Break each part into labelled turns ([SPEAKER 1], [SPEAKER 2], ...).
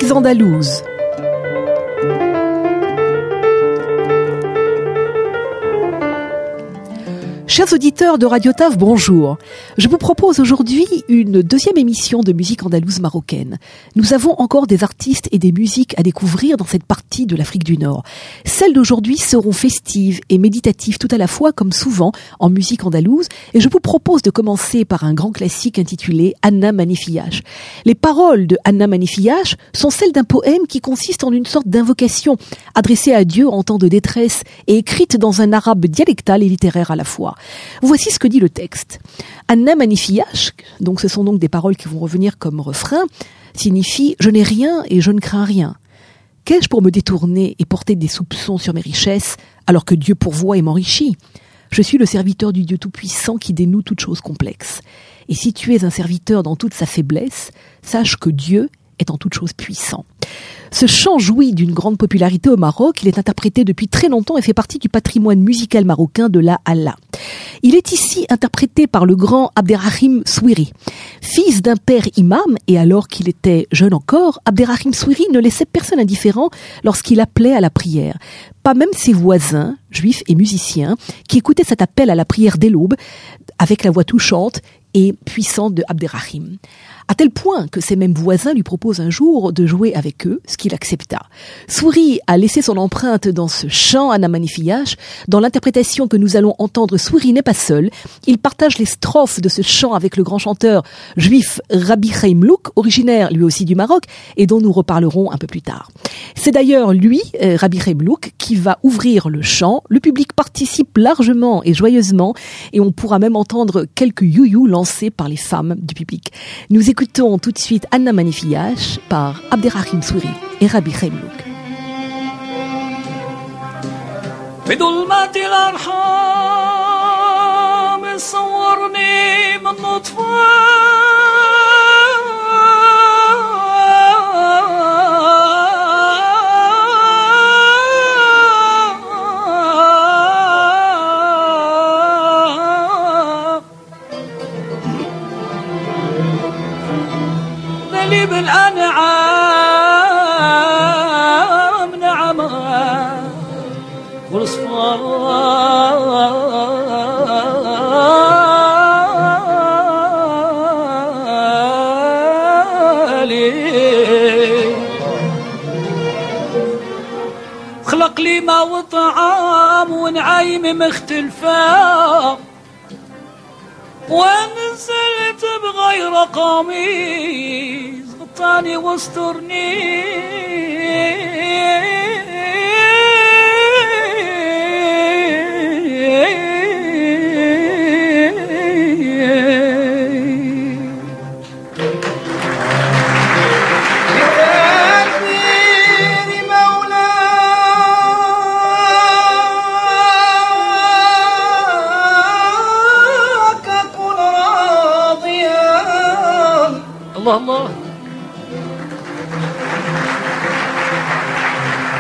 [SPEAKER 1] Voix andalouses. Chers auditeurs de Radio TAF, bonjour. Je vous propose aujourd'hui une deuxième émission de musique andalouse marocaine. Nous avons encore des artistes et des musiques à découvrir dans cette partie de l'Afrique du Nord. Celles d'aujourd'hui seront festives et méditatives tout à la fois, comme souvent en musique andalouse, et je vous propose de commencer par un grand classique intitulé Anna Manifiache. Les paroles de Anna Manifiache sont celles d'un poème qui consiste en une sorte d'invocation adressée à Dieu en temps de détresse et écrite dans un arabe dialectal et littéraire à la fois. Voici ce que dit le texte. Anna Manifiache, donc ce sont donc des paroles qui vont revenir comme refrain, signifie « Je n'ai rien et je ne crains rien ». Qu'ai-je pour me détourner et porter des soupçons sur mes richesses alors que Dieu pourvoit et m'enrichit ? Je suis le serviteur du Dieu Tout-Puissant qui dénoue toutes choses complexes. Et si tu es un serviteur dans toute sa faiblesse, sache que Dieu est en toute chose puissant. Ce chant jouit d'une grande popularité au Maroc. Il est interprété depuis très longtemps et fait partie du patrimoine musical marocain de la Hala. Il est ici interprété par le grand Abderrahim Souiri. Fils d'un père imam, et alors qu'il était jeune encore, Abderrahim Souiri ne laissait personne indifférent lorsqu'il appelait à la prière. Pas même ses voisins, juifs et musiciens, qui écoutaient cet appel à la prière dès l'aube, avec la voix touchante et puissante de Abderrahim. À tel point que ces mêmes voisins lui proposent un jour de jouer avec eux, ce qu'il accepta. Souiri a laissé son empreinte dans ce chant Anna Manifiache. Dans l'interprétation que nous allons entendre, Souiri n'est pas seul. Il partage les strophes de ce chant avec le grand chanteur juif Rabbi Chaim Louk, originaire lui aussi du Maroc, et dont nous reparlerons un peu plus tard. C'est d'ailleurs lui, Rabbi Chaim Louk, qui va ouvrir le chant. Le public participe largement et joyeusement, et on pourra même entendre quelques you-you lancés par les femmes du public. Nous écoutons tout de suite Anna Manifiache par Abderrahim Souiri et Rabbi Chaim Louk.
[SPEAKER 2] بظلمات الأرحام صورني من لي بالأنعام نعمة والصفالي خلق لي ما وطعام ونعيم مختلفة ونزلت بغير قميص غطاني واسترني الله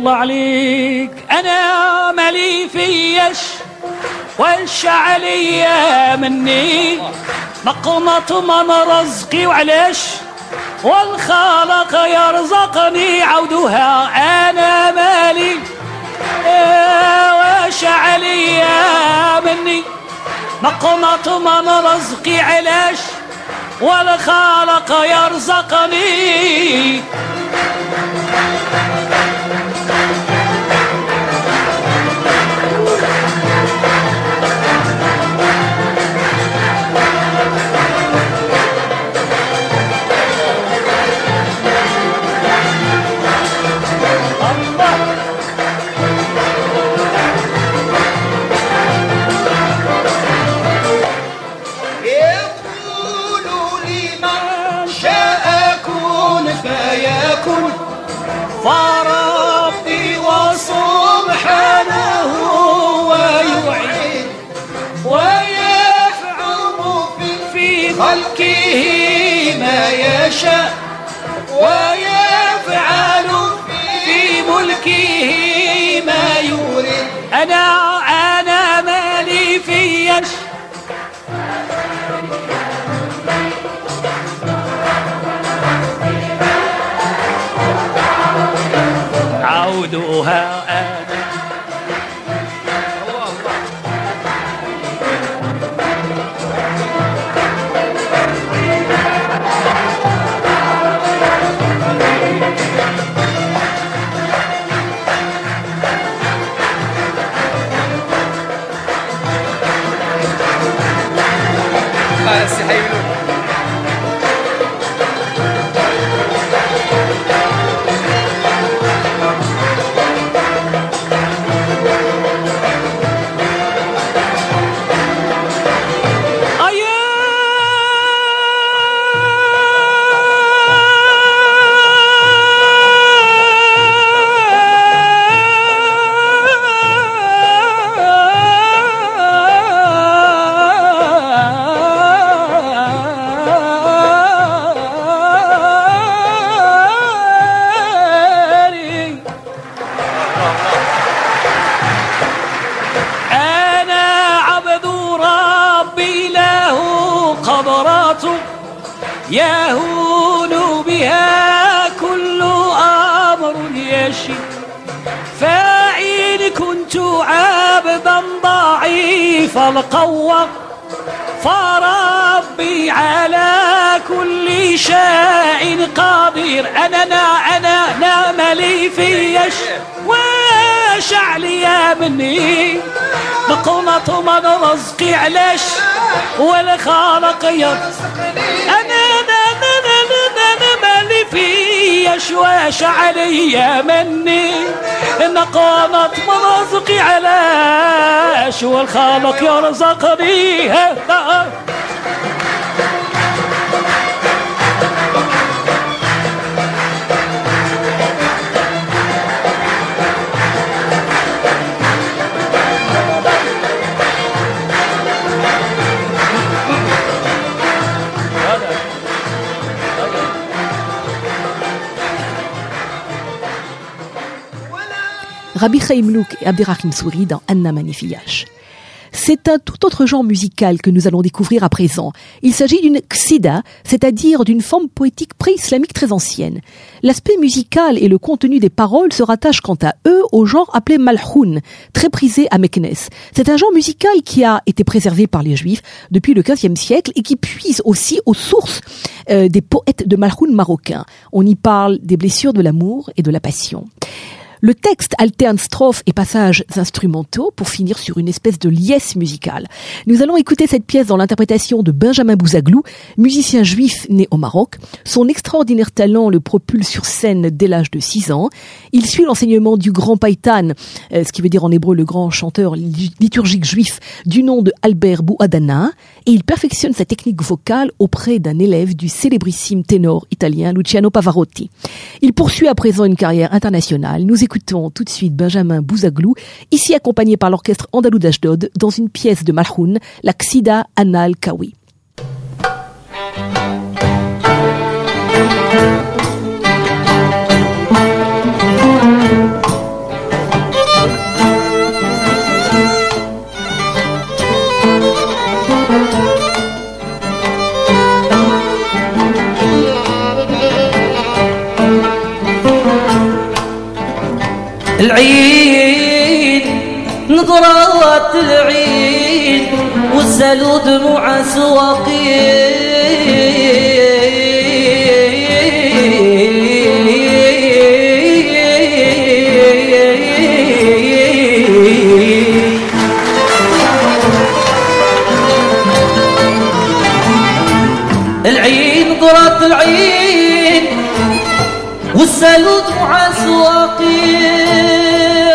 [SPEAKER 2] الله عليك أنا مالي فيش وش عليا مني مقمط من رزقي وعليش والخالق يرزقني عودها أنا مالي وش عليا مني مقمط من رزقي علاش والخالق يرزقني فربي وسبحانه ويعيد ويفعل في خلقه ما يشاء ويفعل في ملكه ما يريد أنا مالي فيش عودها أنا يهون بها كل أمر يشي فإن كنت عبدا ضعيف القوة فربي على كل شيء قادر أنا مالي فيش وش عليا مني مقومة من رزقي علاش والخالق يرزقني أنا مالي فيش وش عليا مني نقامت من رزقي علاش والخالق يرزقني
[SPEAKER 1] Rabbi Chaim Louk et Abderrahim Souri dans Anna Manifiyash. C'est un tout autre genre musical que nous allons découvrir à présent. Il s'agit d'une qsida, c'est-à-dire d'une forme poétique pré-islamique très ancienne. L'aspect musical et le contenu des paroles se rattachent quant à eux au genre appelé malhoun, très prisé à Meknes. C'est un genre musical qui a été préservé par les Juifs depuis le XVe siècle et qui puise aussi aux sources des poètes de malhoun marocains. On y parle des blessures de l'amour et de la passion. Le texte alterne strophes et passages instrumentaux pour finir sur une espèce de liesse musicale. Nous allons écouter cette pièce dans l'interprétation de Benjamin Bouzaglou, musicien juif né au Maroc. Son extraordinaire talent le propulse sur scène dès l'âge de 6 ans. Il suit l'enseignement du grand païtan, ce qui veut dire en hébreu le grand chanteur liturgique juif du nom de Albert Bouadana, et il perfectionne sa technique vocale auprès d'un élève du célébrissime ténor italien Luciano Pavarotti. Il poursuit à présent une carrière internationale. Nous écoutons tout de suite Benjamin Bouzaglou, ici accompagné par l'orchestre andalou d'Ashdod, dans une pièce de Malhoun, la Qsida Anal Kawi.
[SPEAKER 3] العين نظرات العين وسالوا دموع سواقين العين نظرات العين والسالوا دموع سواقين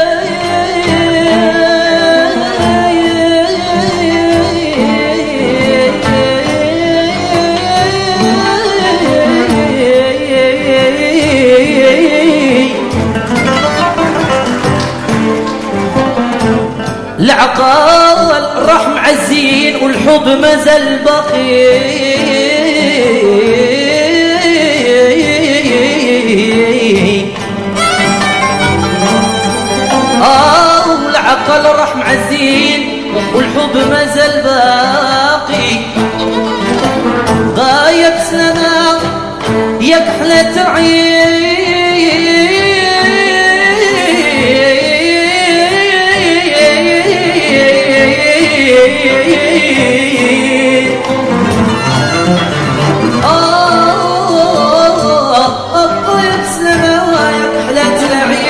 [SPEAKER 3] العقال راح معزين والحب مازال باقي العقل راح معزين والحب مازال باقي غايب سنة يا كحلة عين غايب سنة يا كحلة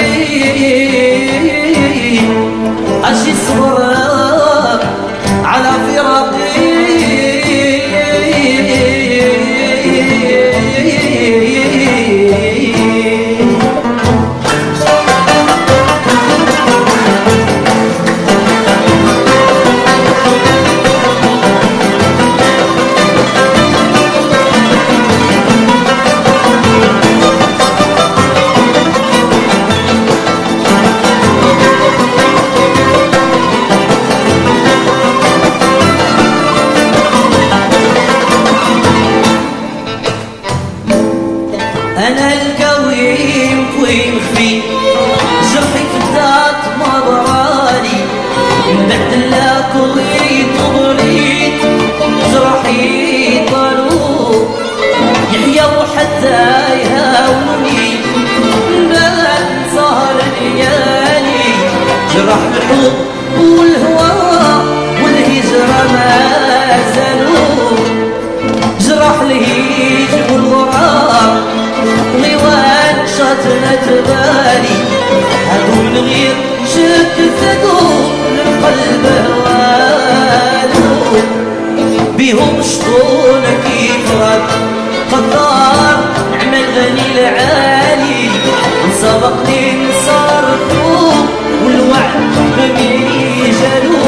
[SPEAKER 3] العين أشي صبر على فراقي أنا القوي مكوي مخفي جرحي في الذات ما برالي نبدل لك وغيت وبريت جرحي طالو يحيى وحتى يهاوني بان سهر ليالي جرح الحب والهوى والهجرة ما زالوا جرح الهيج والغرام غيوان شاطنا تبالي هادو من غير شك ثدو للقلب هوالو بيهم شطون كيف رد قدار نعمل غني العالي سبقني نصرفو والوعد بميني جالو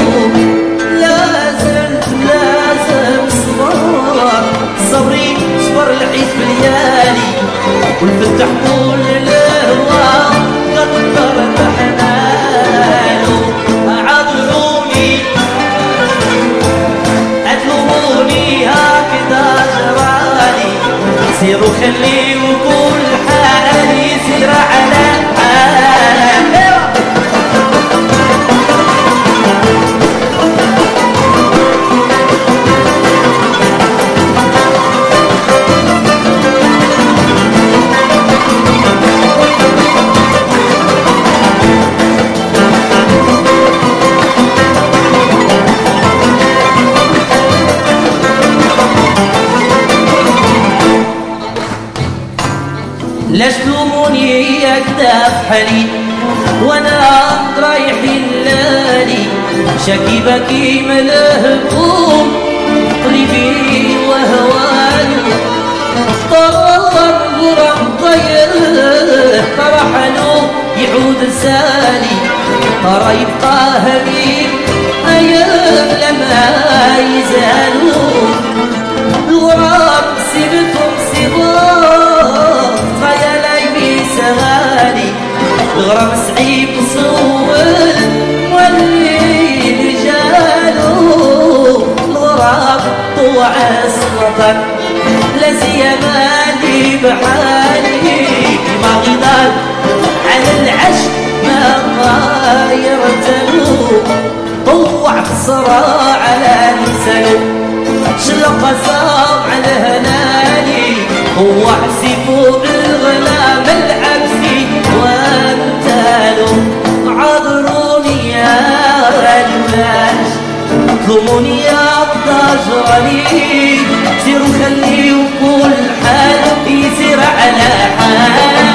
[SPEAKER 3] لازم صبر صبري صبر العيد بليالي والفتح طول الهوى قدر تحماله عذروني اتلوموني هكذا جرالي سيروا خليوا كل حالي سير على حالي لاش تلوموني اكتاف حالي وانا رايح اللالي شاكي باكي ملهبوم قلبي وهواني طار غرام طير طرحلو يعود السالي ترى يبقى هبيب ايام لما يزالوا الغرام سيبتهم صغار خيالي سغالي الغرام سعيب صول واللي رجالو الغرام طوع الوطن لا سيماني بحالي ما غضال على العشق ما غايرتلو طوع الصراع على لسانه شلق صاب على هنالي هو عسي فوق الغلام العبسي وامتالو ظلموني يا ضجراني سيروا خليوا كل حال يسير على حال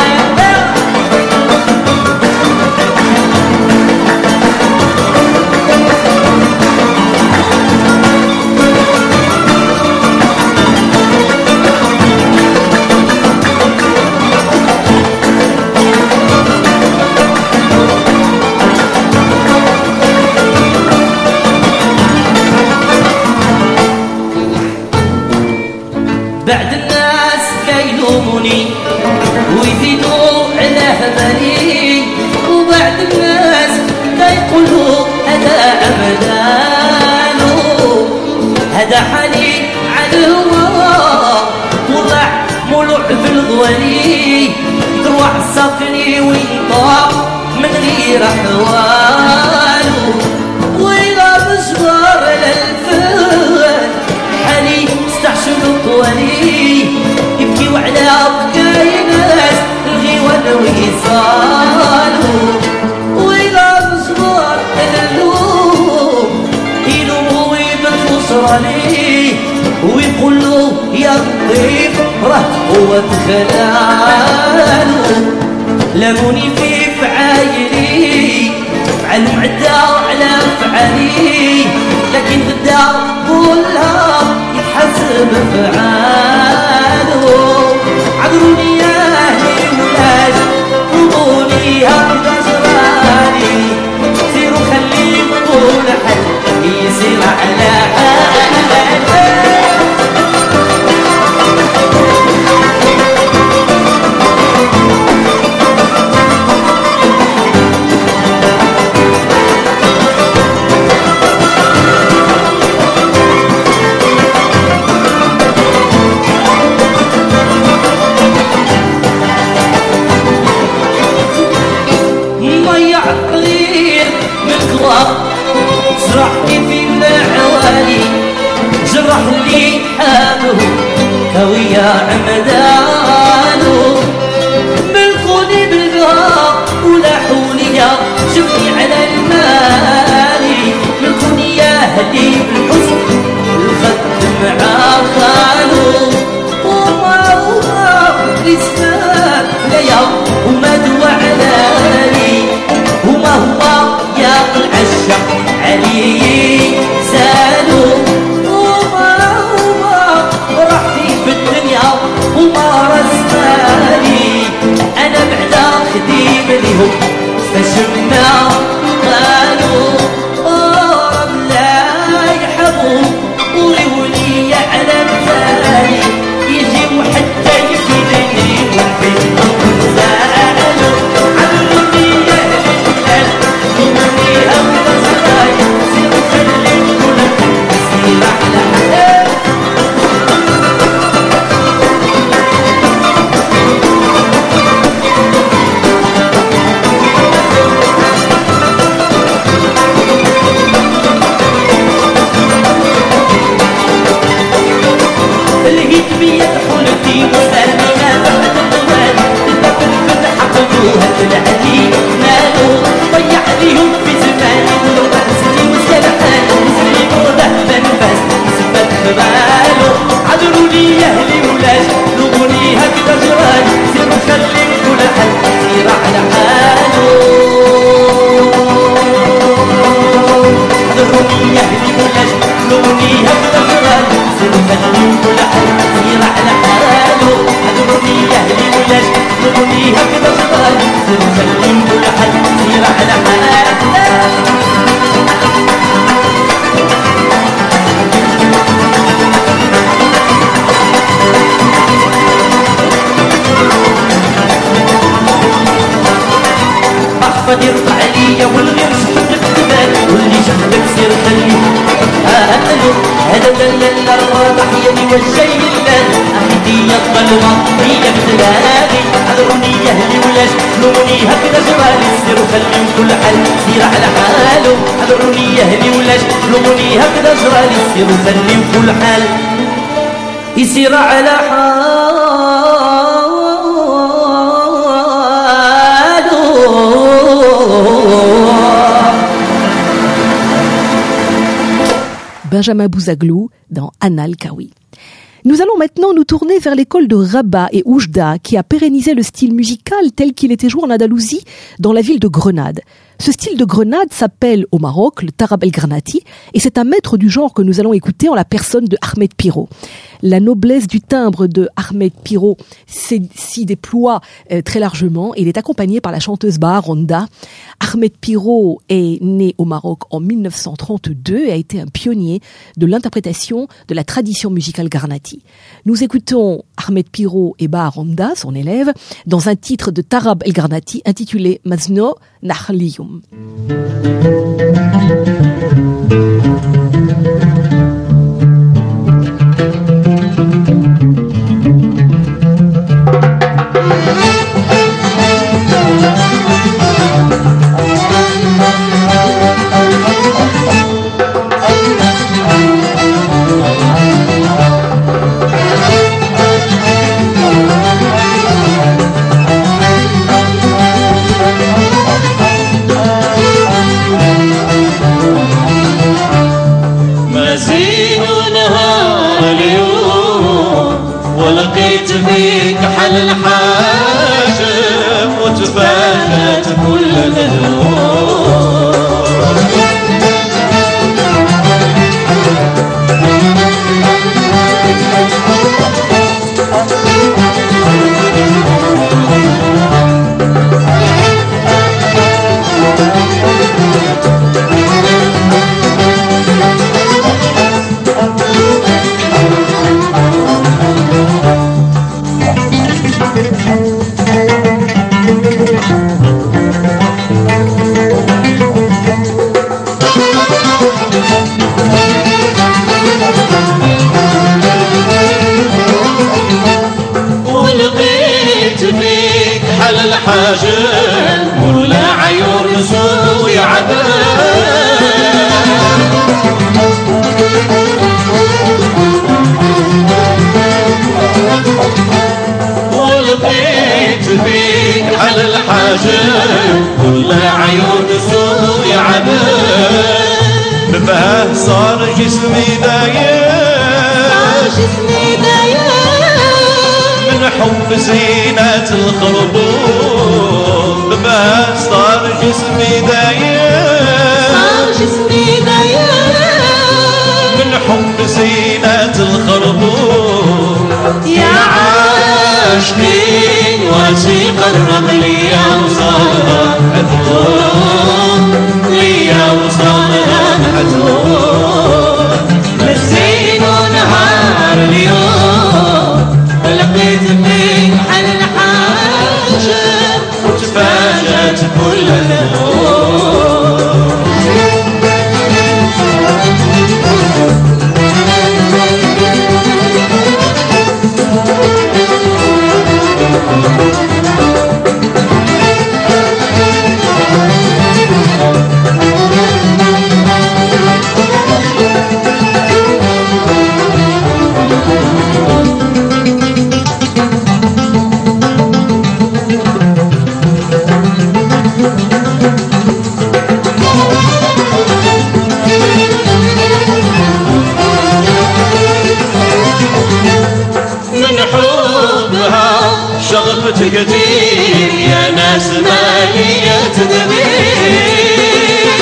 [SPEAKER 3] بعد الناس كيلوموني ويزيدوا على هملي وبعد الناس كيقولوا هذا أمدانو هذا حالي على الهوى طلع مولوع بالغوالي تروح ساقني ويطاق من غير أحوالو وإذا بجبر للفن حالي استحشدوا طوالي يبكي وعلى بكاي ناس الغيوان ويصالوا وإذا بجبر اللوم يلوموا ويبكوا صرالي ويقولوا يا الطيب راه قوة خلالو لاموني في فعايلي فعل معدة على فعالي لكن غدا كلها يتحسب فعالو عذروني يا اهلي ولاد طلبوني هكذا جرالي سيروا خليكوا لحد يسير على حالي جرحني في العوالي جرح لي حاله كويا عمدانو ملكوني بالقهر ولاحوني يا شفتي على المالي ملكوني يا هدي بالحزن الخد معاقالو وما لسان ليا وما دوا علالي وما هو يا العشق علي زالوا وما راحتي في الدنيا وما رزقاني انا بعدا خديم لهم فشمنا قالوا رب لا يحبوا ويولي على الثاني يجي وحتى يفيدني والفيد زالوا عملوني يا الهلال ضمني أبدا صداي سير خلي كل سير على حال لقيت بيا حلتي وسامينا بعد الطوال الباب الفتح حطوها العلي مالو ضيع عليهم في زماني ولو بحسني وسلحان وسلي موضح بنفاس سبت ببالو عذروني يا اهلي ولاش لغوني هكذا جران سيروا خلي كل حد سير على حاله عذروني يا اهلي ولاش لغوني هكذا جران سيروا خلي كل حد سير على حاله عذروني يا اهلي ولاش لغوني هكذا جران سيروا خلي كل حد سير على حاله احفظ يرفع عليا والغير شحط بكتبان واللي جهدك سير خليه قالوا هذا دلل الراضح يدي والشي اللان احدي الظلمة هي ابتلالي عذروني يا اهلي ولاش لوموني هكذا جرالي سير خلي كل حال سير على حاله عذروني يا اهلي ولاش لوموني هكذا جرالي سير خلي كل حال يسير على حاله
[SPEAKER 1] Benjamin Bouzaglou dans Anal Kawi. Nous allons maintenant nous tourner vers l'école de Rabat et Oujda qui a pérennisé le style musical tel qu'il était joué en Andalousie dans la ville de Grenade. Ce style de Grenade s'appelle au Maroc le Tarab El Granati et c'est un maître du genre que nous allons écouter en la personne de Ahmed Pirot. La noblesse du timbre de Ahmed Pirot s'y déploie très largement et il est accompagné par la chanteuse Baha Ronda. Ahmed Pirot est né au Maroc en 1932 et a été un pionnier de l'interprétation de la tradition musicale Garnati. Nous écoutons Ahmed Pirot et Baha Ronda, son élève, dans un titre de Tarab El Granati intitulé Mazno Nahliyum.
[SPEAKER 3] ولقيت فيك حل الحاجب وتفانت كل الهموم الحاجب ولا عيون سوي ولقيت فيك حل الحاجب ولا عيون سوي بباه صار جسمي دايم من حب زينة الخربوط بباه صار جسمي دايم من حب زينة الخربوط يا عاشقين وثيق الرمل يا وصالها حتلوم يا وصالها حتلوم مسين ونهار اليوم لقيت فيك حل الحاجب وتفاجأت كل الهموم شغفت كثير يا ناس مالية تدبير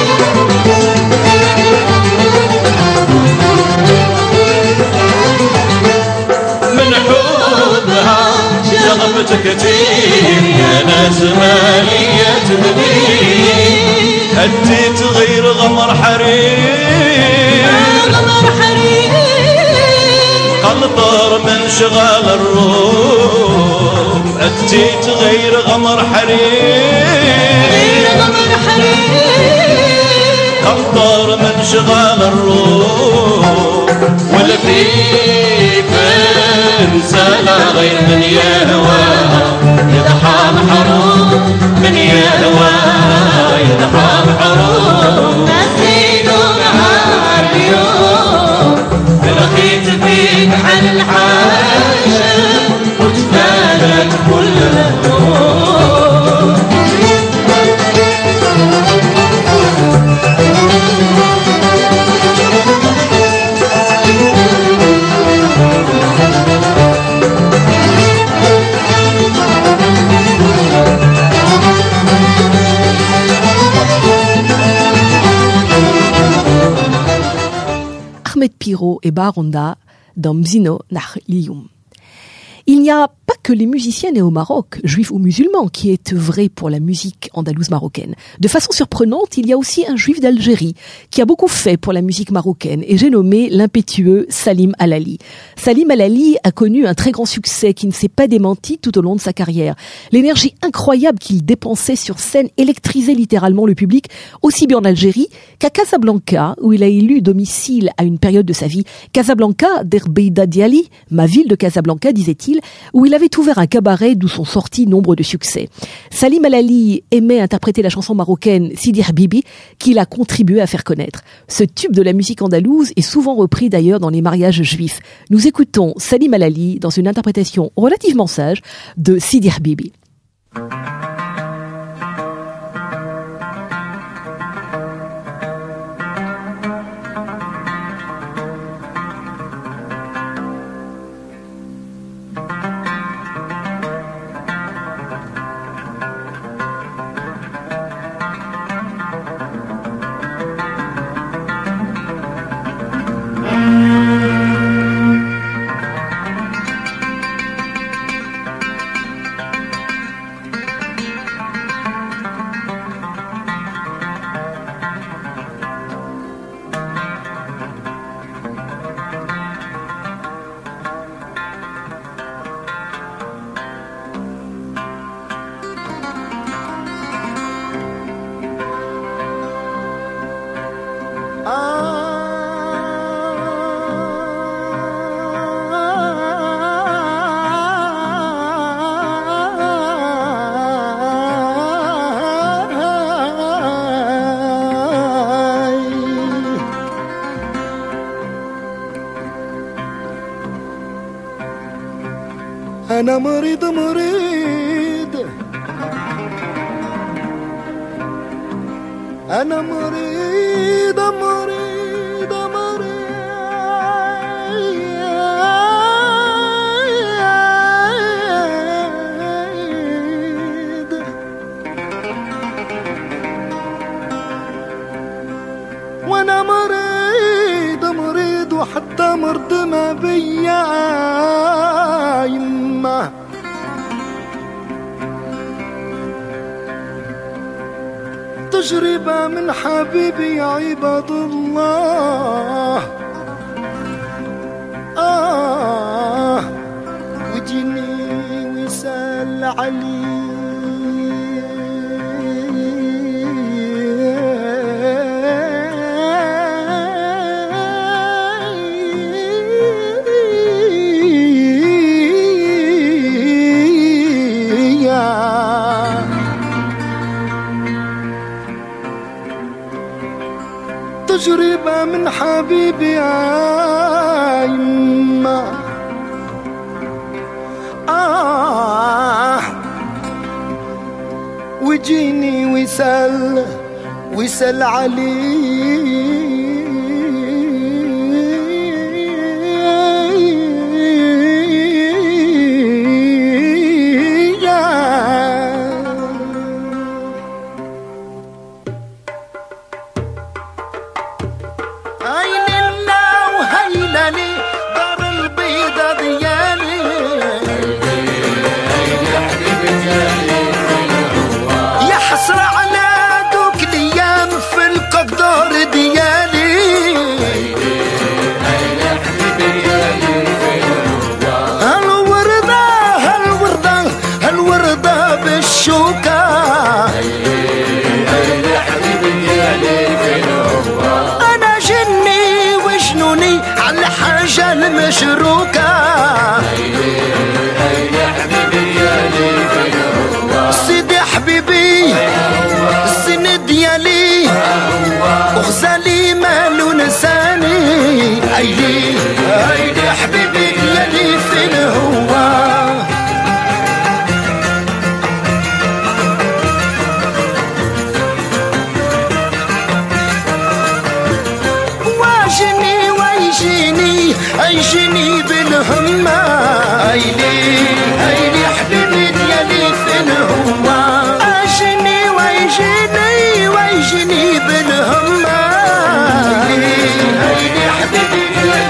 [SPEAKER 3] من حبها شغفت كثير يا ناس مالية تدبير أديت غير غمر حرير قنطر من شغال الروم أتيت غير غمر حرير قنطر من شغال الروم ولا في انسانا غير من يهواها يضحى محروم من يهواها يضحى محروم نسيت نهار اليوم لقيت فيك حل الحاجب وتفانت كل الهموم
[SPEAKER 1] Shapiro et Baronda dans Mzino nach Liyum. Il n'y a pas que les musiciens nés au Maroc, juifs ou musulmans, qui aient œuvré pour la musique andalouse marocaine. De façon surprenante, il y a aussi un juif d'Algérie qui a beaucoup fait pour la musique marocaine, et j'ai nommé l'impétueux Salim Alali. Salim Alali a connu un très grand succès qui ne s'est pas démenti tout au long de sa carrière. L'énergie incroyable qu'il dépensait sur scène électrisait littéralement le public, aussi bien en Algérie qu'à Casablanca, où il a élu domicile à une période de sa vie. Casablanca, d'Erbeida Diali, ma ville de Casablanca, disait-il, où il avait ouvert un cabaret d'où sont sortis nombre de succès. Salim Alali aimait interpréter la chanson marocaine Sidi Habibi, qu'il a contribué à faire connaître. Ce tube de la musique andalouse est souvent repris d'ailleurs dans les mariages juifs. Nous écoutons Salim Alali dans une interprétation relativement sage de Sidi Habibi.
[SPEAKER 4] أنا مريض أنا مريض وأنا مريض وحتى مرض ما بيا يما تجربة من حبيبي يا عباد الله وجيني وسال علي تجربة من حبيبي يا يما وجيني ويسال علي المشروكة سيدي حبيبي السن ديالي وغزالي مالو نساني هيدي حبيبي ديالي فين هو عيشني بالهمة هيلي حبيبي ديالي فين هو عيشني ويجيني بالهمة هيلي حبيبي ديالي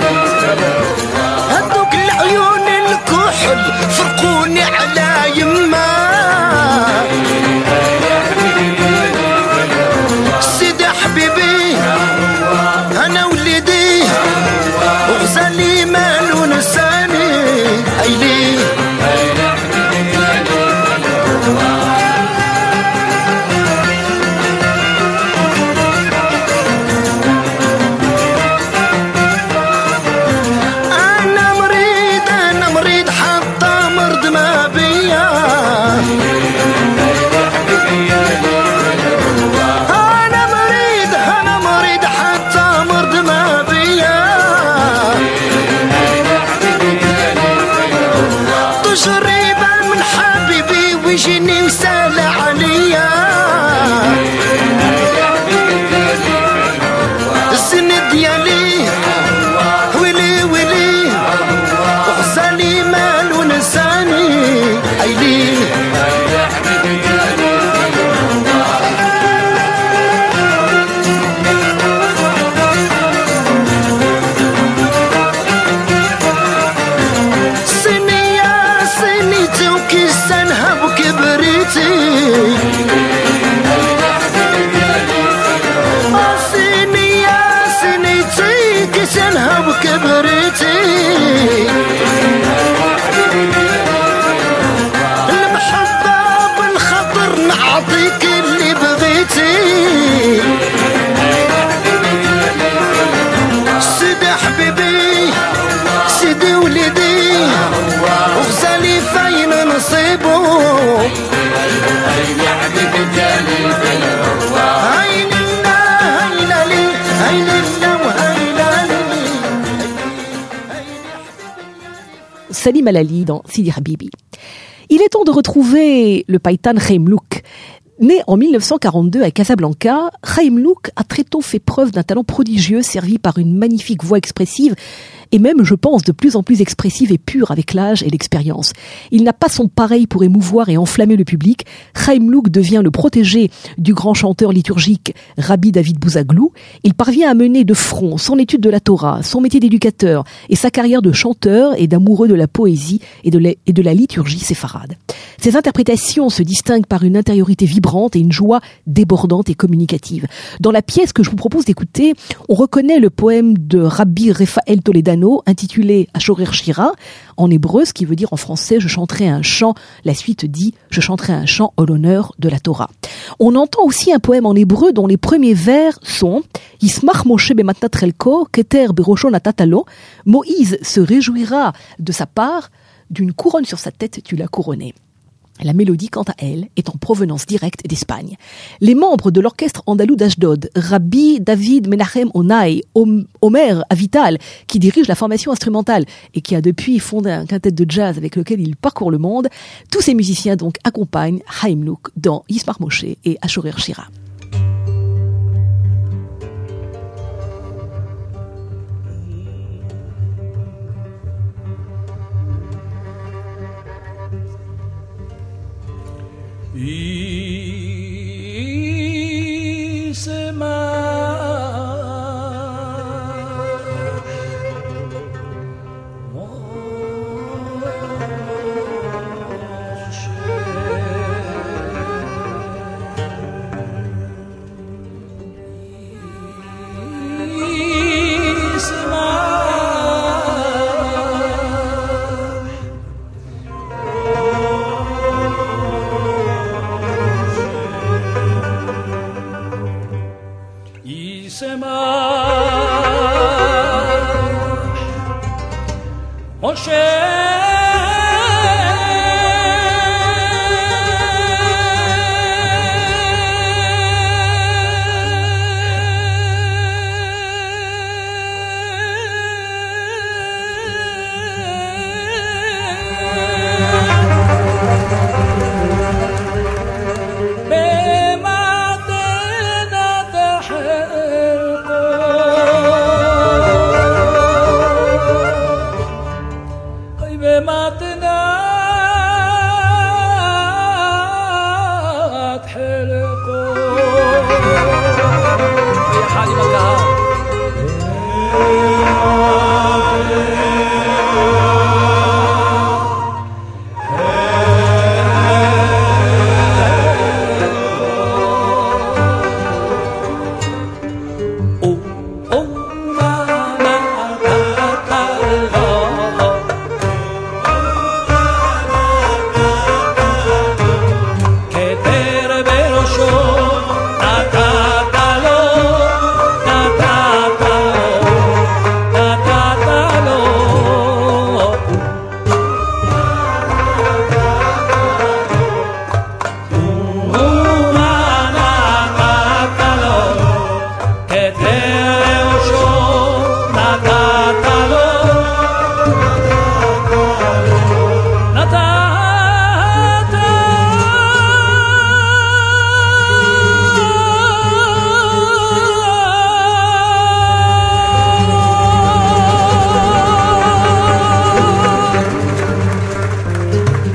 [SPEAKER 4] وجريبة من حبيبي ويجيني وسال عليا السن ديالي ويلي ويلي وغزالي مالو نساني عيلي سنها وكبرتي المحبة بالخطر نعطيك اللي بغيتي سيدي حبيبي سيدي وليدي وغزالي فاين نصيبه يا حبيبي جالي هاي لله هاي لله هاي لله وهاي
[SPEAKER 1] Salim Alali dans Sidi Habibi. Il est temps de retrouver le païtan Chaim Louk. Né en 1942 à Casablanca, Chaim Louk a très tôt fait preuve d'un talent prodigieux servi par une magnifique voix expressive et même, je pense, de plus en plus expressive et pure avec l'âge et l'expérience. Il n'a pas son pareil pour émouvoir et enflammer le public. Chaim Louk devient le protégé du grand chanteur liturgique Rabbi David Bouzaglou. Il parvient à mener de front son étude de la Torah, son métier d'éducateur et sa carrière de chanteur et d'amoureux de la poésie et de la liturgie séfarade. Ses interprétations se distinguent par une intériorité vibrante et une joie débordante et communicative. Dans la pièce que je vous propose d'écouter, on reconnaît le poème de Rabbi Raphaël Toledano intitulé Ashorer Shira, en hébreu, ce qui veut dire en français « Je chanterai un chant ». La suite dit « Je chanterai un chant en l'honneur de la Torah ». On entend aussi un poème en hébreu dont les premiers vers sont « Yismach Moshe bematnat relko, keter berosho natatalo ». Moïse se réjouira de sa part, d'une couronne sur sa tête, tu l'as couronné. La mélodie, quant à elle, est en provenance directe d'Espagne. Les membres de l'orchestre andalou d'Ashdod, Rabbi David Menachem Onay, Omer Avital, qui dirige la formation instrumentale et qui a depuis fondé un quintet de jazz avec lequel il parcourt le monde, tous ces musiciens donc accompagnent Chaim Louk dans Yismach Moshe et Ashorer Shira.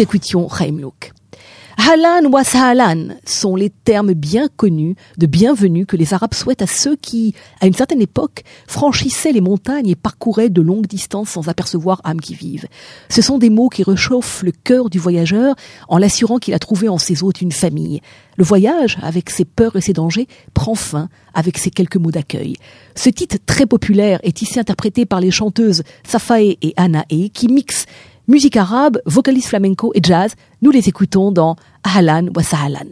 [SPEAKER 1] nous écoutions Chaim Louk. Halan wa sahlan sont les termes bien connus de bienvenue que les Arabes souhaitent à ceux qui, à une certaine époque, franchissaient les montagnes et parcouraient de longues distances sans apercevoir âme qui vive. Ce sont des mots qui réchauffent le cœur du voyageur en l'assurant qu'il a trouvé en ses hôtes une famille. Le voyage, avec ses peurs et ses dangers, prend fin avec ces quelques mots d'accueil. Ce titre très populaire est ici interprété par les chanteuses Safae et Anae qui mixent musique arabe, vocaliste flamenco et jazz. Nous les écoutons dans Ahlan wa Sahlan.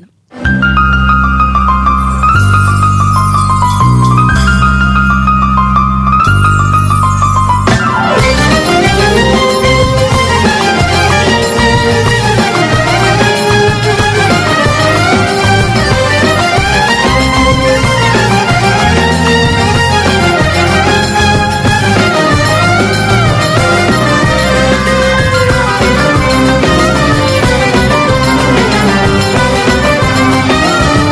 [SPEAKER 4] Ahlan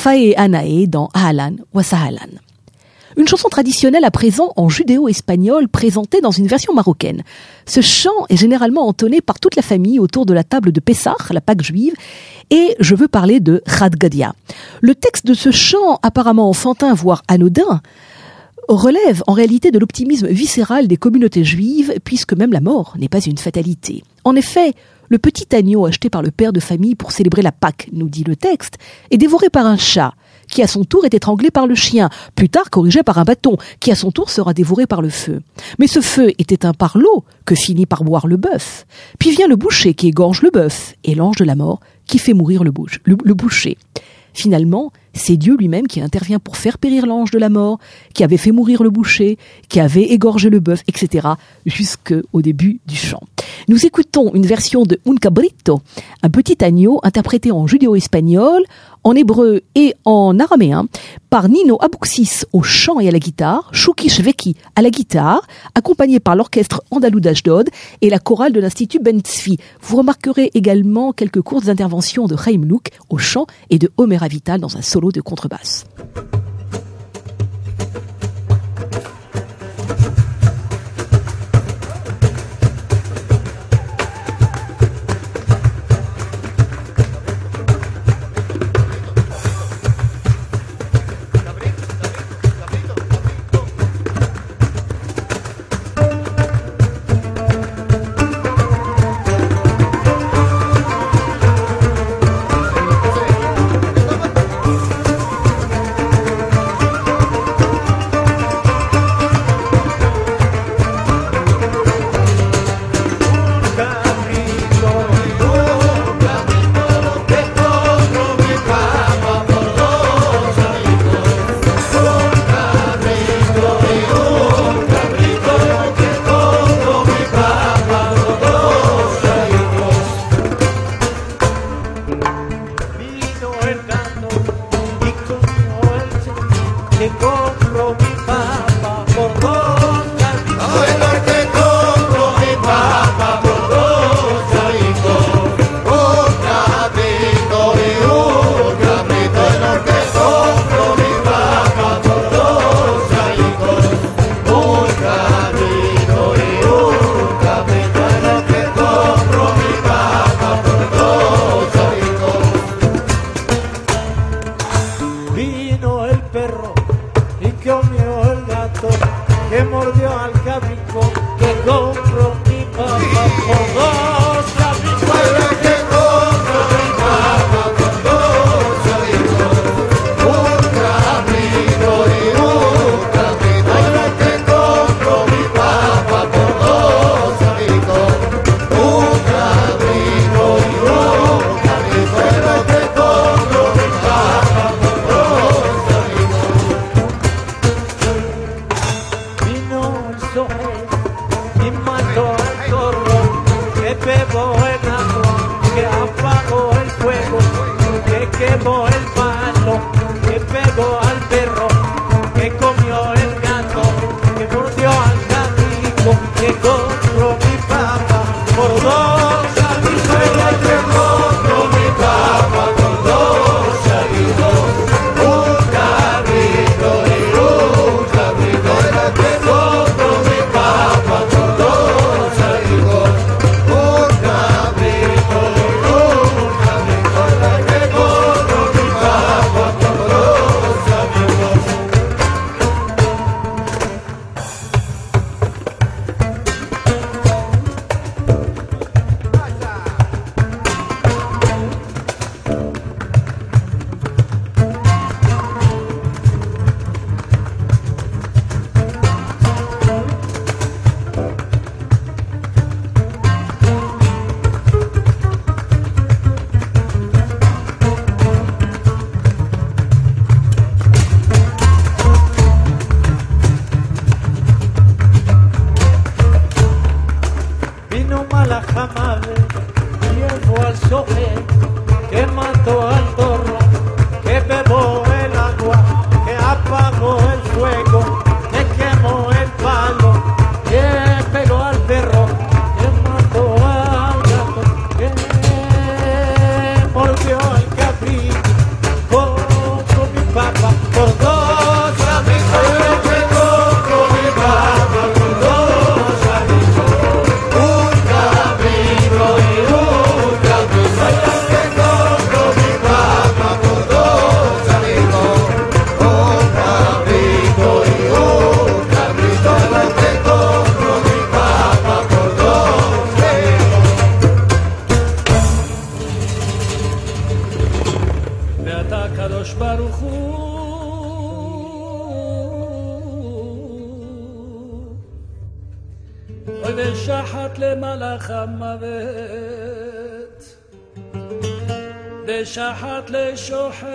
[SPEAKER 1] Rafae et Anae dans Ahlan wa Sahlan. Une chanson traditionnelle à présent en judéo-espagnol présentée dans une version marocaine. Ce chant est généralement entonné par toute la famille autour de la table de Pessah, la Pâque juive, et je veux parler de Chad Gadia. Le texte de ce chant, apparemment enfantin, voire anodin, relève en réalité de l'optimisme viscéral des communautés juives, puisque même la mort n'est pas une fatalité. En effet, le petit agneau acheté par le père de famille pour célébrer la Pâque, nous dit le texte, est dévoré par un chat, qui à son tour est étranglé par le chien, plus tard corrigé par un bâton, qui à son tour sera dévoré par le feu. Mais ce feu est éteint par l'eau, que finit par boire le bœuf. Puis vient le boucher qui égorge le bœuf, et l'ange de la mort qui fait mourir le boucher. Finalement, c'est Dieu lui-même qui intervient pour faire périr l'ange de la mort, qui avait fait mourir le boucher, qui avait égorgé le bœuf, etc., jusqu'au début du chant. Nous écoutons une version de Un Cabrito, un petit agneau interprété en judéo-espagnol, en hébreu et en araméen, par Nino Abouxis au chant et à la guitare, Chouki Shveki à la guitare, accompagné par l'orchestre andalou d'Ashdod et la chorale de l'Institut Ben Tzvi. Vous remarquerez également quelques courtes interventions de Chaim Louk au chant et de Homer Avital dans un solo de contrebasse.
[SPEAKER 2] Y mato al zorro que bebo en agua. אוי דשחת למלאך המוות, דשחת לשוחט,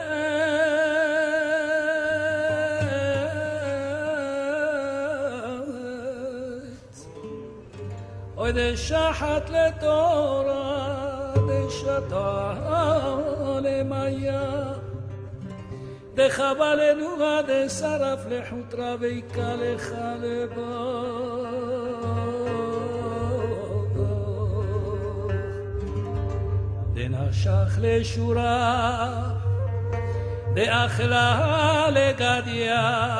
[SPEAKER 2] אוי דשחת לתורה, דשתה למיה, דחבה לנורה, דשרף לחוטרה, ויקה לך לבו. דנשך לשורה, דאכלה לגדיה,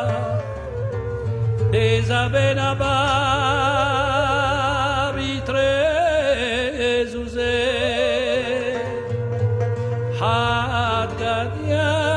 [SPEAKER 2] דזבן הבא ביתרזו זה, חד גדיה,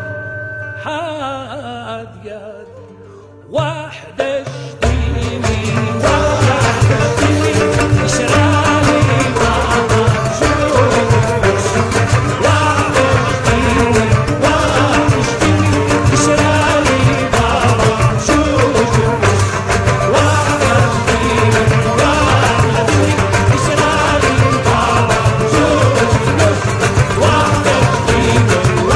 [SPEAKER 2] حد يد واحدة شديني واحدة شديني إسرائيلي بابا جوش واحدة شديني واحدة شديني إسرائيلي بابا جوش واحدة شديني واحدة شديني إسرائيلي بابا جوش واحدة شديني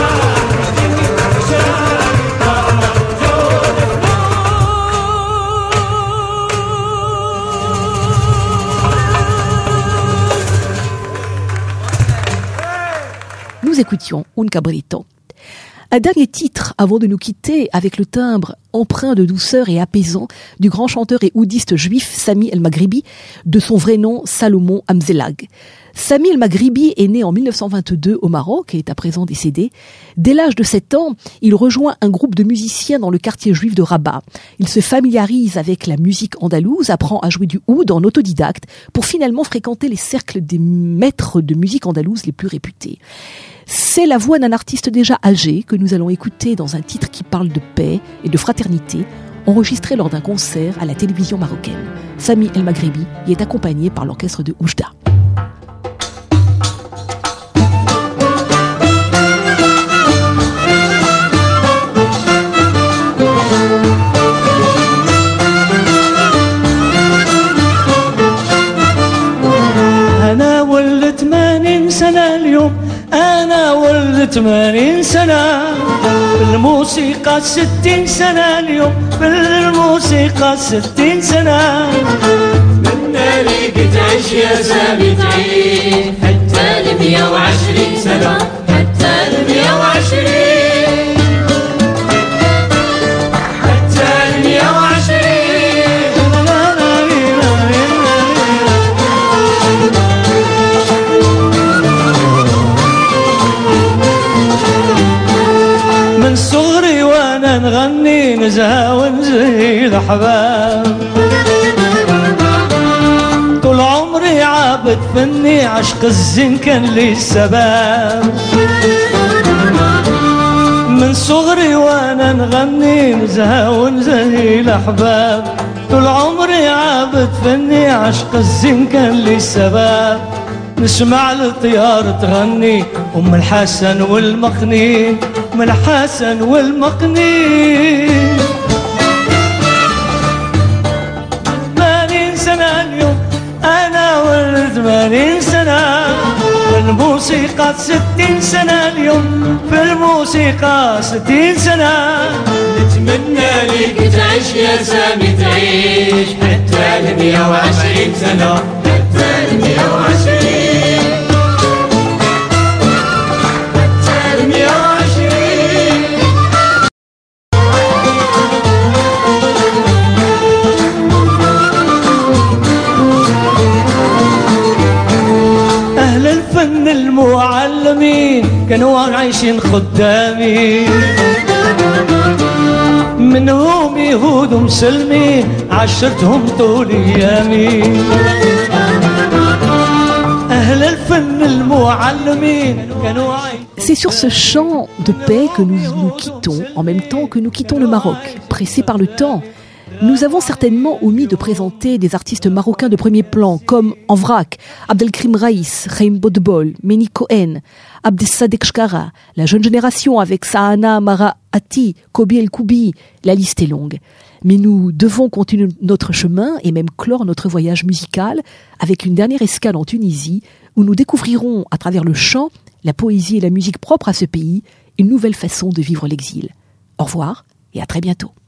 [SPEAKER 1] Nous écoutions Un Cabrito. Un dernier titre avant de nous quitter avec le timbre empreint de douceur et apaisant du grand chanteur et oudiste juif Sami El-Maghribi, de son vrai nom Salomon Amzelag. Sami El-Maghribi est né en 1922 au Maroc et est à présent décédé. Dès l'âge de 7 ans, il rejoint un groupe de musiciens dans le quartier juif de Rabat. Il se familiarise avec la musique andalouse, apprend à jouer du oud en autodidacte pour finalement fréquenter les cercles des maîtres de musique andalouse les plus réputés. C'est la voix d'un artiste déjà âgé que nous allons écouter dans un titre qui parle de paix et de fraternité, enregistré lors d'un concert à la télévision marocaine. Sami El-Maghribi y est accompagné par l'orchestre de Oujda.
[SPEAKER 2] أنا ولد 80 سنة اليوم، أنا ولد 80 سنة، بالموسيقى 60 سنة اليوم، بالموسيقى 60 سنة.
[SPEAKER 3] من اللي تعيش يا سامي تعيش حتى 120 سنة، حتى 120، حتى 120.
[SPEAKER 2] من صغري وانا نغني نزهى ونزهي الاحباب، طول عمري عابد فني عشق الزين كان لي السبب. من صغري وانا نغني نزهى ونزهي الاحباب، طول عمري عابد فني عشق الزين كان لي السبب. نسمع الطيار تغني أم الحسن والمقني، أم الحسن والمقني. 80 سنة اليوم، أنا ولد 80 سنة، بالموسيقى 60 سنة اليوم، بالموسيقى 60 سنة.
[SPEAKER 3] نتمنى ليك تعيش يا سامي تعيش حتى 120 سنة، حتى 120.
[SPEAKER 2] أهل الفن المعلمين كانوا عايشين خدامي، منهم يهود ومسلمين عشرتهم طول ايامي. أهل الفن المعلمين كانوا عايشين.
[SPEAKER 1] C'est sur ce chant de paix que nous nous quittons, en même temps que nous quittons le Maroc, pressés par le temps. Nous avons certainement omis de présenter des artistes marocains de premier plan comme En Vrac, Abdelkrim Raïs, Chaim Bodbol, Meni Cohen, Abdessadek Shkara, la jeune génération avec Saana Mara Ati, Kobi El Koubi. La liste est longue. Mais nous devons continuer notre chemin et même clore notre voyage musical avec une dernière escale en Tunisie où nous découvrirons à travers le chant, la poésie et la musique propres à ce pays une nouvelle façon de vivre l'exil. Au revoir et à très bientôt.